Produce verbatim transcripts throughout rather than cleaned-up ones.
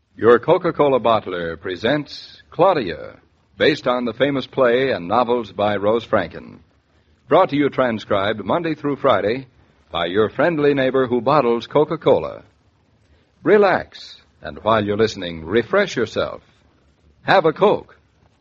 Your Coca-Cola bottler presents Claudia, based on the famous play and novels by Rose Franken. Brought to you transcribed Monday through Friday by your friendly neighbor who bottles Coca-Cola. Relax, and while you're listening, refresh yourself. Have a Coke.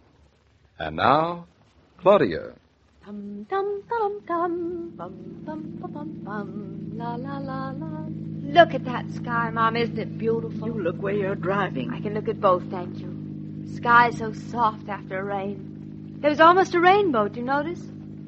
And now, Claudia. Dum dum dum dum bum bum bum bum bum la la la la. Look at that sky, Mom. Isn't it beautiful? You look where you're driving. I can look at both, thank you. The sky's so soft after a rain. There was almost a rainbow, did you notice?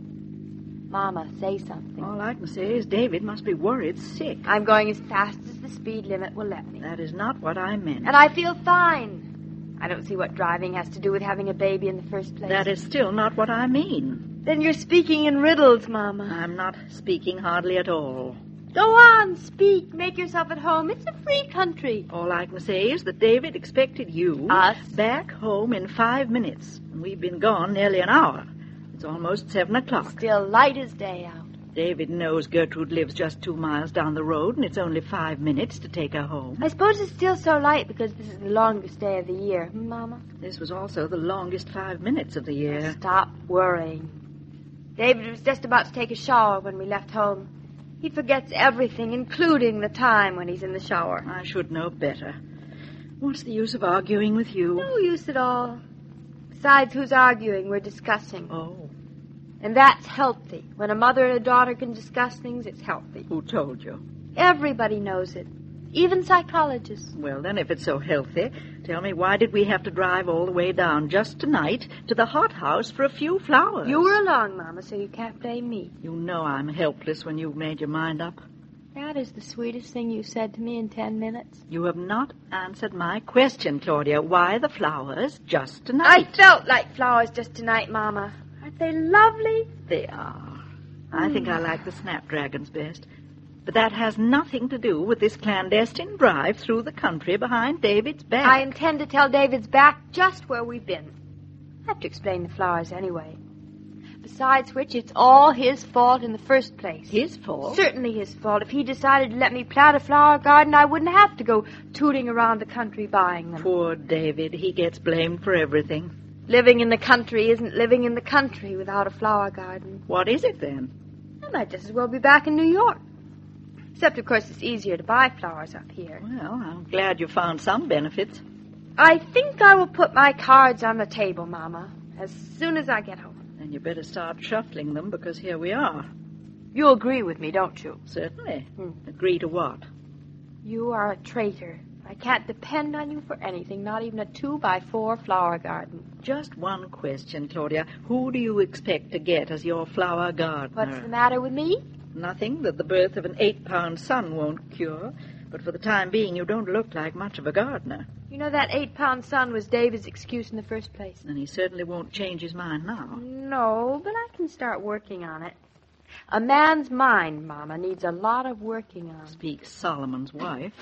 Mama, say something. All I can say is David must be worried sick. I'm going as fast as the speed limit will let me. That is not what I meant. And I feel fine. I don't see what driving has to do with having a baby in the first place. That is still not what I mean. Then you're speaking in riddles, Mama. I'm not speaking hardly at all. Go on, speak. Make yourself at home. It's a free country. All I can say is that David expected you Us? back home in five minutes. And we've been gone nearly an hour. It's almost seven o'clock. Still light as day out. David knows Gertrude lives just two miles down the road, and it's only five minutes to take her home. I suppose it's still so light because this is the longest day of the year, hmm, Mama? This was also the longest five minutes of the year. Stop worrying. David was just about to take a shower when we left home. He forgets everything, including the time when he's in the shower. I should know better. What's the use of arguing with you? No use at all. Besides, who's arguing? We're discussing. Oh. And that's healthy. When a mother and a daughter can discuss things, it's healthy. Who told you? Everybody knows it. Even psychologists. Well, then, if it's so healthy, tell me, why did we have to drive all the way down just tonight to the hothouse for a few flowers? You were along, Mama, so you can't blame me. You know I'm helpless when you've made your mind up. That is the sweetest thing you said to me in ten minutes. You have not answered my question, Claudia. Why the flowers just I tonight? felt like flowers just tonight, Mama. Aren't they lovely? They are. I think I like the snapdragons best. But that has nothing to do with this clandestine drive through the country behind David's back. I intend to tell David's back just where we've been. I have to explain the flowers anyway. Besides which, it's all his fault in the first place. His fault? Certainly his fault. If he decided to let me plant a flower garden, I wouldn't have to go tooting around the country buying them. Poor David. He gets blamed for everything. Living in the country isn't living in the country without a flower garden. What is it, then? I might just as well be back in New York. Except, of course, it's easier to buy flowers up here. Well, I'm glad you found some benefits. I think I will put my cards on the table, Mama, as soon as I get home. Then you better start shuffling them, because here we are. You agree with me, don't you? Certainly. Hmm. Agree to what? You are a traitor. I can't depend on you for anything, not even a two-by-four flower garden. Just one question, Claudia. Who do you expect to get as your flower gardener? What's the matter with me? Nothing that the birth of an eight-pound son won't cure. But for the time being, you don't look like much of a gardener. You know, that eight-pound son was David's excuse in the first place. And he certainly won't change his mind now. No, but I can start working on it. A man's mind, Mama, needs a lot of working on. Speaks Solomon's wife.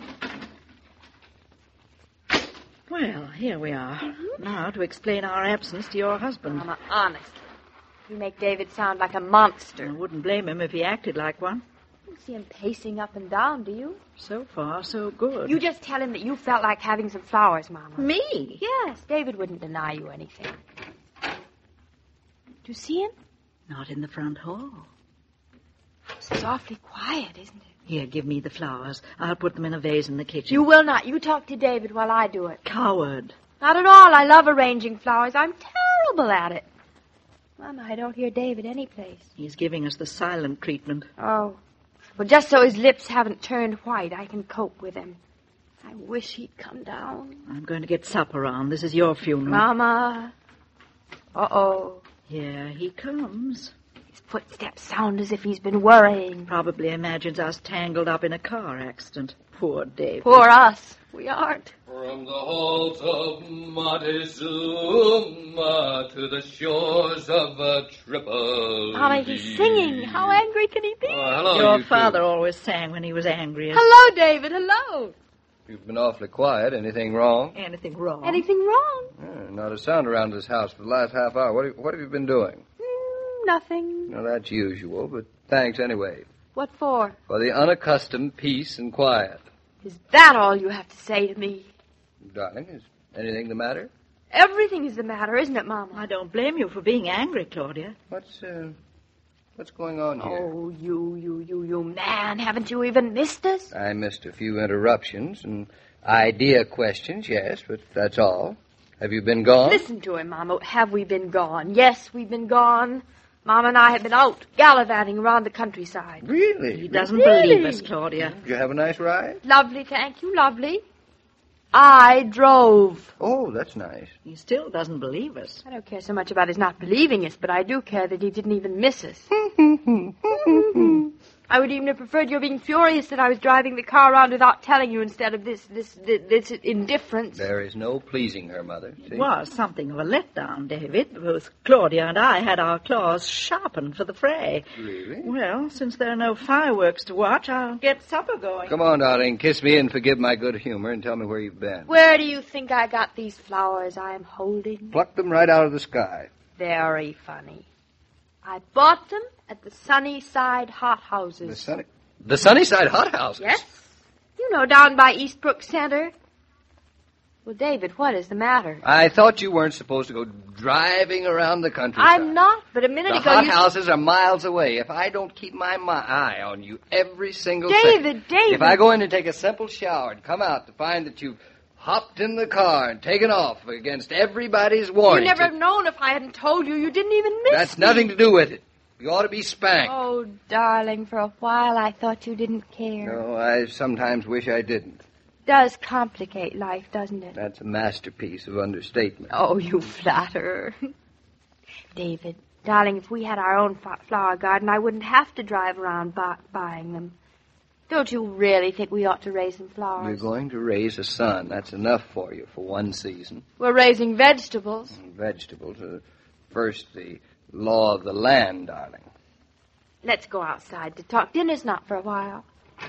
Well, here we are. Mm-hmm. Now to explain our absence to your husband. Mama, honestly, you make David sound like a monster. I wouldn't blame him if he acted like one. You don't see him pacing up and down, do you? So far, so good. You just tell him that you felt like having some flowers, Mama. Me? Yes, David wouldn't deny you anything. Do you see him? Not in the front hall. It's awfully quiet, isn't it? Here, give me the flowers. I'll put them in a vase in the kitchen. You will not. You talk to David while I do it. Coward. Not at all. I love arranging flowers. I'm terrible at it. Mama, I don't hear David anyplace. He's giving us the silent treatment. Oh. Well, just so his lips haven't turned white, I can cope with him. I wish he'd come down. I'm going to get supper on. This is your funeral. Mama. Uh-oh. Here he comes. His footsteps sound as if he's been worrying. Probably imagines us tangled up in a car accident. Poor David. Poor us. We aren't. From the halls of Montezuma to the shores of uh, Tripoli. Mama, he's singing. How angry can he be? Oh, hello, Your you father two. always sang when he was angry. Hello, David. Hello. You've been awfully quiet. Anything wrong? Anything wrong? Anything wrong? Uh, not a sound around this house for the last half hour. What have, what have you been doing? Mm, nothing. Well, that's usual, but thanks anyway. What for? For the unaccustomed peace and quiet. Is that all you have to say to me? Darling, is anything the matter? Everything is the matter, isn't it, Mama? I don't blame you for being angry, Claudia. What's, uh, what's going on here? Oh, you, you, you, you man. Haven't you even missed us? I missed a few interruptions and idea questions, yes, but that's all. Have you been gone? Listen to him, Mama. Have we been gone? Yes, we've been gone. Mama and I have been out gallivanting around the countryside. Really? He doesn't Really? believe us, Claudia. Did you have a nice ride? Lovely, thank you, lovely. I drove. Oh, that's nice. He still doesn't believe us. I don't care so much about his not believing us, but I do care that he didn't even miss us. I would even have preferred your being furious that I was driving the car around without telling you instead of this this this, this indifference. There is no pleasing her, Mother. See? It was something of a letdown, David. Both Claudia and I had our claws sharpened for the fray. Really? Well, since there are no fireworks to watch, I'll get supper going. Come on, darling. Kiss me and forgive my good humor and tell me where you've been. Where do you think I got these flowers I am holding? Pluck them right out of the sky. Very funny. I bought them at the Sunnyside hothouses. The sunny... The Sunnyside hothouses? Yes. You know, down by Eastbrook Center. Well, David, what is the matter? I thought you weren't supposed to go driving around the countryside. I'm not, but a minute The ago you... hothouses are miles away. If I don't keep my, my eye on you every single David, second... David! If I go in and take a simple shower and come out to find that you've hopped in the car and taken off against everybody's warning... You'd never have known if I hadn't told you. You didn't even miss That's me. nothing to do with it. You ought to be spanked. Oh, darling, for a while I thought you didn't care. No, I sometimes wish I didn't. Does complicate life, doesn't it? That's a masterpiece of understatement. Oh, you flatterer. David, darling, if we had our own flower garden, I wouldn't have to drive around bu- buying them. Don't you really think we ought to raise some flowers? We're going to raise a son. That's enough for you for one season. We're raising vegetables. And vegetables are first the law of the land, darling. Let's go outside to talk. Dinner's not for a while.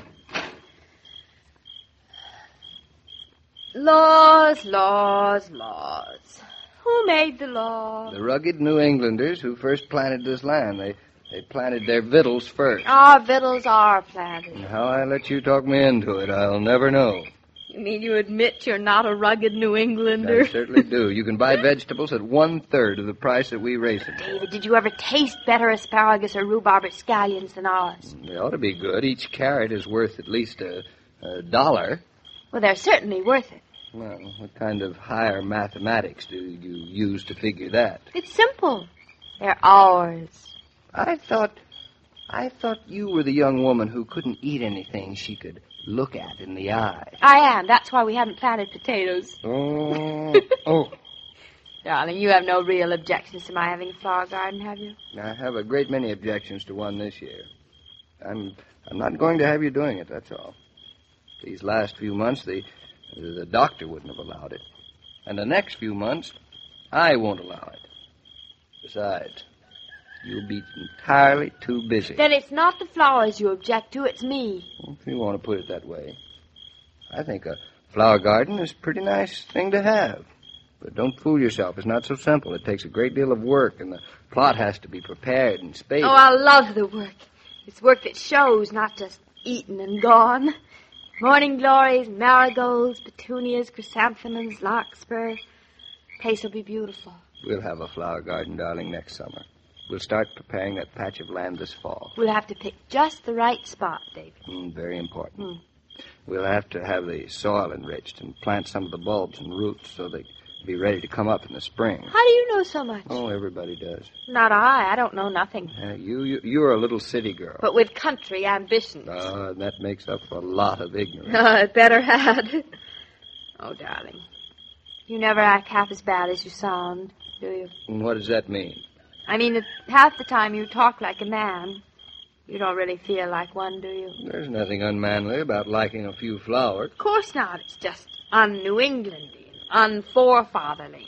Laws, laws, laws. Who made the law? The rugged New Englanders who first planted this land. They they planted their victuals first. Our victuals are planted. And how I let you talk me into it, I'll never know. You mean you admit you're not a rugged New Englander? I certainly do. You can buy vegetables at one-third of the price that we raise them. David, did you ever taste better asparagus or rhubarb or scallions than ours? They ought to be good. Each carrot is worth at least a, a dollar. Well, they're certainly worth it. Well, what kind of higher mathematics do you use to figure that? It's simple. They're ours. I thought, I thought you were the young woman who couldn't eat anything she could look at in the eye. I am. That's why we haven't planted potatoes. Oh, oh. Darling, you have no real objections to my having a flower garden, have you? I have a great many objections to one this year. I'm, I'm not going to have you doing it, that's all. These last few months, the, the doctor wouldn't have allowed it. And the next few months, I won't allow it. Besides, you'll be entirely too busy. Then it's not the flowers you object to, it's me. If you want to put it that way. I think a flower garden is a pretty nice thing to have. But don't fool yourself. It's not so simple. It takes a great deal of work, and the plot has to be prepared and spaded. Oh, I love the work. It's work that shows, not just eaten and gone. Morning glories, marigolds, petunias, chrysanthemums, larkspur. Place will be beautiful. We'll have a flower garden, darling, next summer. We'll start preparing that patch of land this fall. We'll have to pick just the right spot, David. Mm, very important. Mm. We'll have to have the soil enriched and plant some of the bulbs and roots so they'll be ready to come up in the spring. How do you know so much? Oh, everybody does. Not I. I don't know nothing. Uh, you, you, you're a little city girl. But with country ambitions. Uh, that makes up for a lot of ignorance. Uh, it better had. Oh, darling. You never act half as bad as you sound, do you? And what does that mean? I mean, that half the time you talk like a man. You don't really feel like one, do you? There's nothing unmanly about liking a few flowers. Of course not. It's just un-New Englandy, un-forefatherly.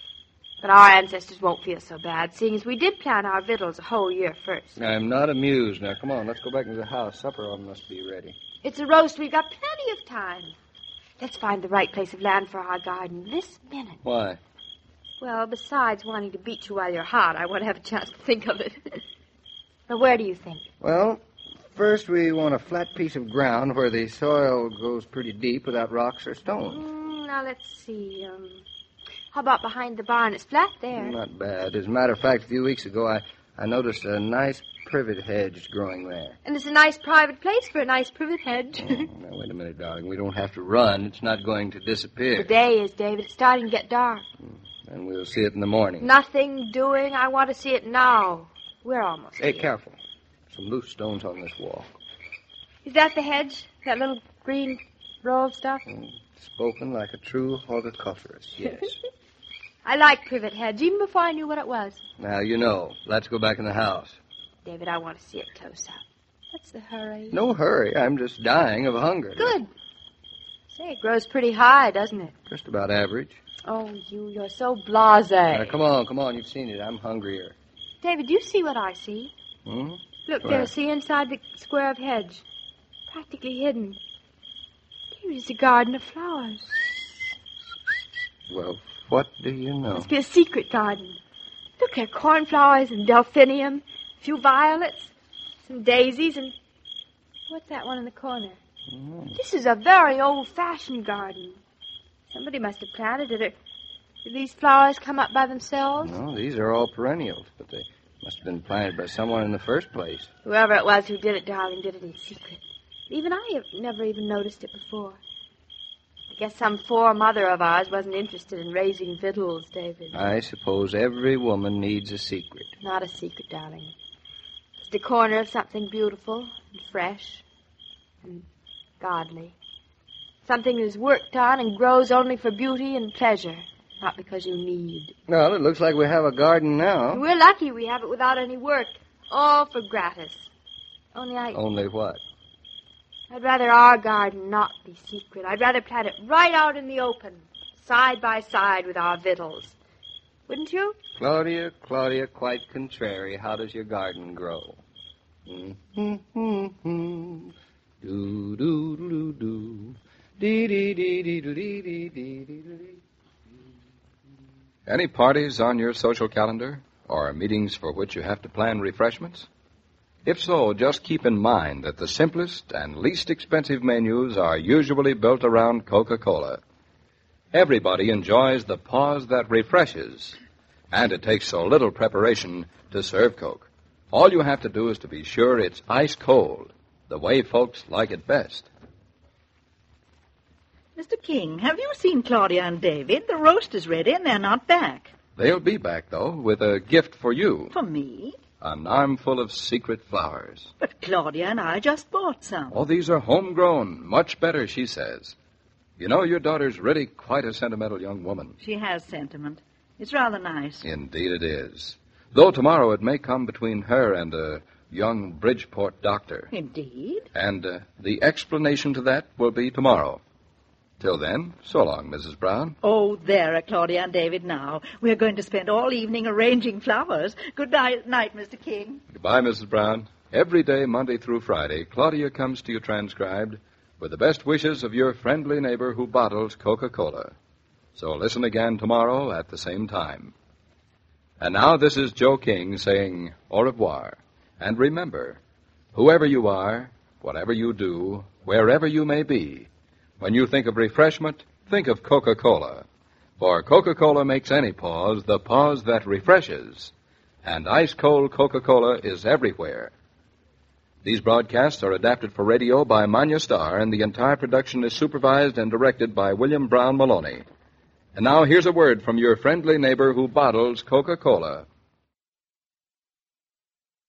But our ancestors won't feel so bad, seeing as we did plant our victuals a whole year first. I'm not amused. Now, come on, let's go back into the house. Supper must be ready. It's a roast. We've got plenty of time. Let's find the right place of land for our garden this minute. Why? Well, besides wanting to beat you while you're hot, I want to have a chance to think of it. Now, where do you think? Well, first we want a flat piece of ground where the soil goes pretty deep without rocks or stones. Mm, now let's see. Um, how about behind the barn? It's flat there. Not bad. As a matter of fact, a few weeks ago, I, I noticed a nice privet hedge growing there. And it's a nice private place for a nice privet hedge. Oh, now, wait a minute, darling. We don't have to run. It's not going to disappear. The day is, David. It's starting to get dark. And we'll see it in the morning. Nothing doing. I want to see it now. We're almost Hey, here. careful. Some loose stones on this wall. Is that the hedge? That little green row of stuff? Mm, spoken like a true horticulturist, yes. I like privet hedge, even before I knew what it was. Now, you know. Let's go back in the house. David, I want to see it close up. What's the hurry? No hurry. I'm just dying of hunger. Good. Say, it grows pretty high, doesn't it? Just about average. Oh, you, you're so blasé. Now, come on, come on. You've seen it. I'm hungrier. David, do you see what I see? Hmm? Look Where? there, see, inside the square of hedge. Practically hidden. David, it's a garden of flowers. Well, what do you know? Must be a secret garden. Look there, cornflowers and delphinium, a few violets, some daisies, and what's that one in the corner? Mm. This is a very old-fashioned garden. Somebody must have planted it. Or did these flowers come up by themselves? No, these are all perennials, but they must have been planted by someone in the first place. Whoever it was who did it, darling, did it in secret. Even I have never even noticed it before. I guess some foremother of ours wasn't interested in raising victuals, David. I suppose every woman needs a secret. Not a secret, darling. It's the corner of something beautiful and fresh and godly. Something that is worked on and grows only for beauty and pleasure, not because you need. Well, it looks like we have a garden now. We're lucky we have it without any work. All for gratis. Only I... Only what? I'd rather our garden not be secret. I'd rather plant it right out in the open, side by side with our victuals. Wouldn't you? Claudia, Claudia, quite contrary. How does your garden grow? Mm-hmm. Do do do do. Dee dee dee dee dee dee dee dee dee. Any parties on your social calendar or meetings for which you have to plan refreshments? If so, just keep in mind that the simplest and least expensive menus are usually built around Coca-Cola. Everybody enjoys the pause that refreshes, and it takes so little preparation to serve Coke. All you have to do is to be sure it's ice cold, the way folks like it best. Mister King, have you seen Claudia and David? The roast is ready and they're not back. They'll be back, though, with a gift for you. For me? An armful of secret flowers. But Claudia and I just bought some. Oh, these are homegrown. Much better, she says. You know, your daughter's really quite a sentimental young woman. She has sentiment. It's rather nice. Indeed it is. Though tomorrow it may come between her and a young Bridgeport doctor. Indeed? And uh, the explanation to that will be tomorrow. Till then, so long, Missus Brown. Oh, there are Claudia and David now. We're going to spend all evening arranging flowers. Good night, night, Mister King. Goodbye, Missus Brown. Every day, Monday through Friday, Claudia comes to you transcribed with the best wishes of your friendly neighbor who bottles Coca-Cola. So listen again tomorrow at the same time. And now this is Joe King saying au revoir. And remember, whoever you are, whatever you do, wherever you may be, when you think of refreshment, think of Coca-Cola. For Coca-Cola makes any pause the pause that refreshes. And ice-cold Coca-Cola is everywhere. These broadcasts are adapted for radio by Manya Starr, and the entire production is supervised and directed by William Brown Maloney. And now here's a word from your friendly neighbor who bottles Coca-Cola.